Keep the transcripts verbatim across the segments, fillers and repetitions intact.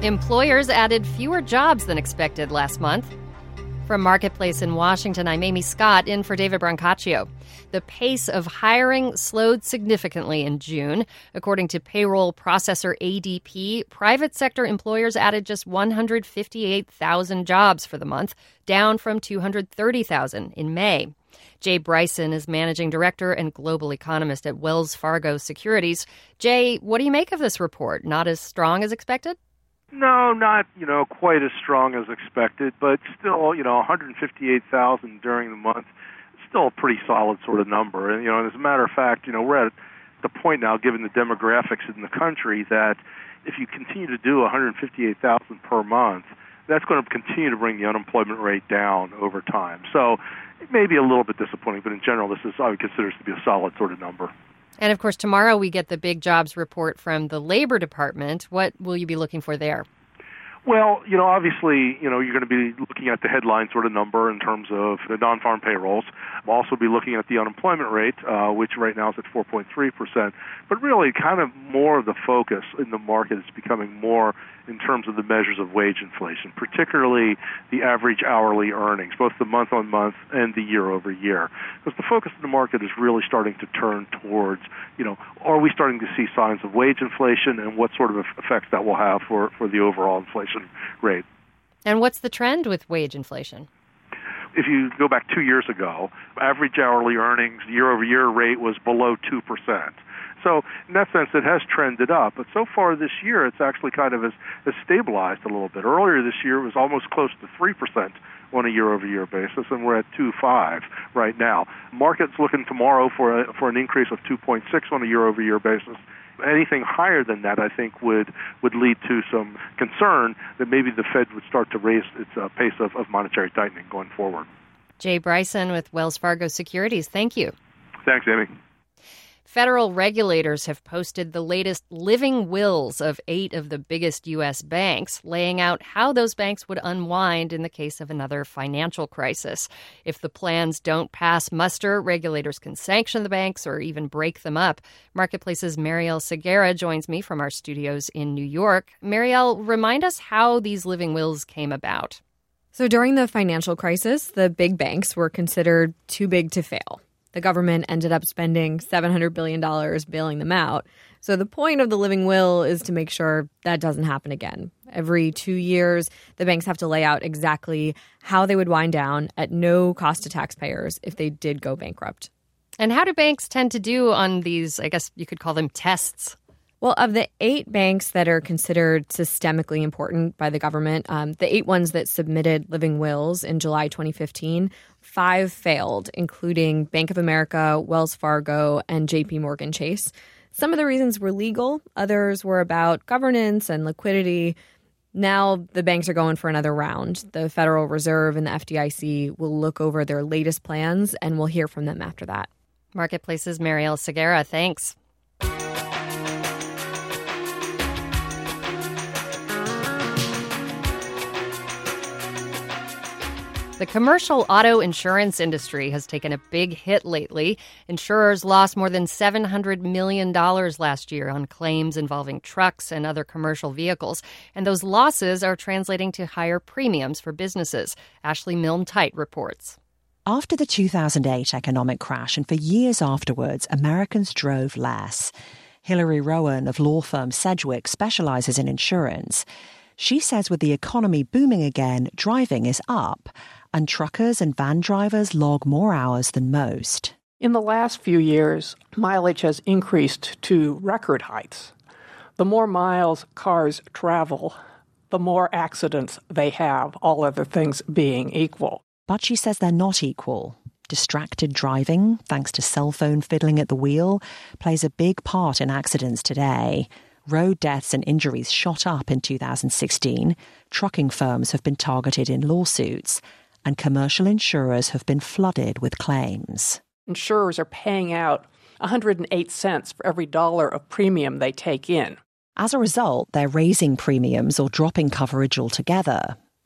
Employers added fewer jobs than expected last month. From Marketplace in Washington, I'm Amy Scott, in for David Brancaccio. The pace of hiring slowed significantly in June. According to payroll processor A D P, private sector employers added just one hundred fifty-eight thousand jobs for the month, down from two hundred thirty thousand in May. Jay Bryson is managing director and global economist at Wells Fargo Securities. Jay, what do you make of this report? Not as strong as expected? No, not, you know, quite as strong as expected, but still, you know, one hundred fifty-eight thousand during the month, still a pretty solid sort of number. And, you know, and as a matter of fact, you know, we're at the point now, given the demographics in the country, that if you continue to do one hundred fifty-eight thousand per month, that's going to continue to bring the unemployment rate down over time. So it may be a little bit disappointing, but in general, this is, I would consider this to be a solid sort of number. And, of course, tomorrow we get the big jobs report from the Labor Department. What will you be looking for there? Well, you know, obviously, you know, you're going to be looking at the headline sort of number in terms of the non-farm payrolls. We'll also be looking at the unemployment rate, uh, which right now is at four point three percent. But really, kind of more of the focus in the market is becoming more in terms of the measures of wage inflation, particularly the average hourly earnings, both the month-on-month and the year-over-year. Because the focus of the market is really starting to turn towards, you know, are we starting to see signs of wage inflation and what sort of effects that will have for, for the overall inflation rate. And what's the trend with wage inflation? If you go back two years ago, average hourly earnings year-over-year rate was below two percent. So in that sense, it has trended up. But so far this year, it's actually kind of has, has stabilized a little bit. Earlier this year, it was almost close to three percent on a year-over-year basis, and we're at two point five right now. Market's looking tomorrow for a, for an increase of two point six on a year-over-year basis. Anything higher than that, I think, would would lead to some concern that maybe the Fed would start to raise its uh, pace of, of monetary tightening going forward. Jay Bryson with Wells Fargo Securities. Thank you. Thanks, Amy. Federal regulators have posted the latest living wills of eight of the biggest U S banks, laying out how those banks would unwind in the case of another financial crisis. If the plans don't pass muster, regulators can sanction the banks or even break them up. Marketplace's Marielle Segarra joins me from our studios in New York. Marielle, remind us how these living wills came about. So during the financial crisis, the big banks were considered too big to fail. The government ended up spending seven hundred billion dollars bailing them out. So the point of the living will is to make sure that doesn't happen again. Every two years, the banks have to lay out exactly how they would wind down at no cost to taxpayers if they did go bankrupt. And how do banks tend to do on these, I guess you could call them tests? Well, of the eight banks that are considered systemically important by the government, um, the eight ones that submitted living wills in July twenty fifteen, five failed, including Bank of America, Wells Fargo, and J P Morgan Chase. Some of the reasons were legal. Others were about governance and liquidity. Now the banks are going for another round. The Federal Reserve and the F D I C will look over their latest plans, and we'll hear from them after that. Marketplace's Marielle Segarra, thanks. The commercial auto insurance industry has taken a big hit lately. Insurers lost more than seven hundred million dollars last year on claims involving trucks and other commercial vehicles. And those losses are translating to higher premiums for businesses. Ashley Milne-Tite reports. After the two thousand eight economic crash and for years afterwards, Americans drove less. Hillary Rowan of law firm Sedgwick specializes in insurance. She says with the economy booming again, driving is up, and truckers and van drivers log more hours than most. In the last few years, mileage has increased to record heights. The more miles cars travel, the more accidents they have, all other things being equal. But she says they're not equal. Distracted driving, thanks to cell phone fiddling at the wheel, plays a big part in accidents today. Road deaths and injuries shot up in two thousand sixteen. Trucking firms have been targeted in lawsuits, and commercial insurers have been flooded with claims. Insurers are paying out one hundred eight cents for every dollar of premium they take in. As a result, they're raising premiums or dropping coverage altogether.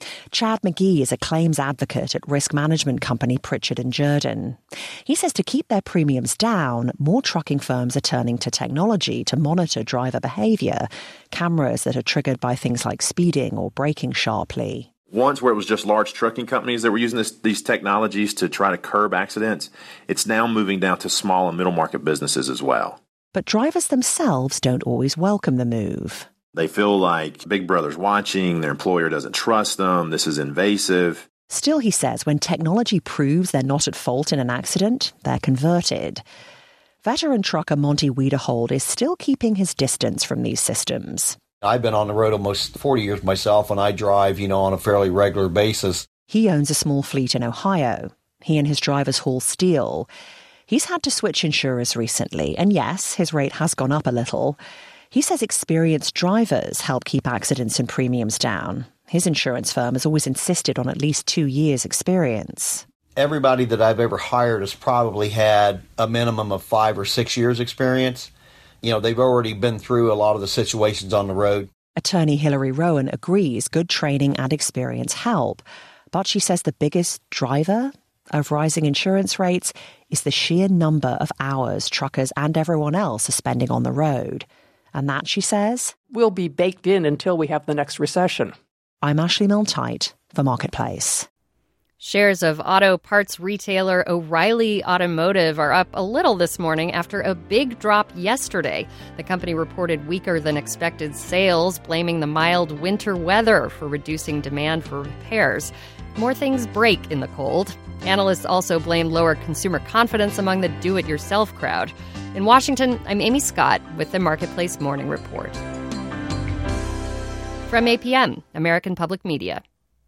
Chad McGee is a claims advocate at risk management company Pritchard and Jordan. He says to keep their premiums down, more trucking firms are turning to technology to monitor driver behavior, cameras that are triggered by things like speeding or braking sharply. Once where it was just large trucking companies that were using this, these technologies to try to curb accidents, it's now moving down to small and middle market businesses as well. But drivers themselves don't always welcome the move. They feel like Big Brother's watching, their employer doesn't trust them, this is invasive. Still, he says, when technology proves they're not at fault in an accident, they're converted. Veteran trucker Monty Wiederhold is still keeping his distance from these systems. I've been on the road almost forty years myself, and I drive, you know, on a fairly regular basis. He owns a small fleet in Ohio. He and his drivers haul steel. He's had to switch insurers recently, and yes, his rate has gone up a little. He says experienced drivers help keep accidents and premiums down. His insurance firm has always insisted on at least two years' experience. Everybody that I've ever hired has probably had a minimum of five or six years' experience. You know, they've already been through a lot of the situations on the road. Attorney Hillary Rowan agrees good training and experience help, but she says the biggest driver of rising insurance rates is the sheer number of hours truckers and everyone else are spending on the road. And that, she says, will be baked in until we have the next recession. I'm Ashley Milne-Tyte for Marketplace. Shares of auto parts retailer O'Reilly Automotive are up a little this morning after a big drop yesterday. The company reported weaker than expected sales, blaming the mild winter weather for reducing demand for repairs. More things break in the cold. Analysts also blame lower consumer confidence among the do-it-yourself crowd. In Washington, I'm Amy Scott with the Marketplace Morning Report. From A P M, American Public Media.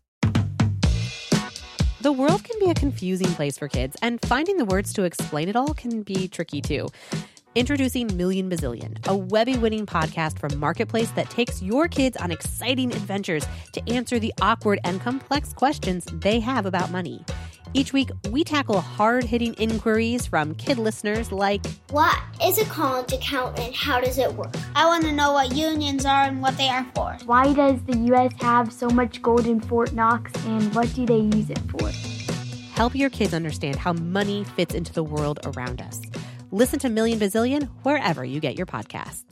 The world can be a confusing place for kids, and finding the words to explain it all can be tricky too. Introducing Million Bazillion, a Webby-winning podcast from Marketplace that takes your kids on exciting adventures to answer the awkward and complex questions they have about money. Each week, we tackle hard-hitting inquiries from kid listeners like, what is a college account and how does it work? I want to know what unions are and what they are for. Why does the U S have so much gold in Fort Knox and what do they use it for? Help your kids understand how money fits into the world around us. Listen to Million Bazillion wherever you get your podcasts.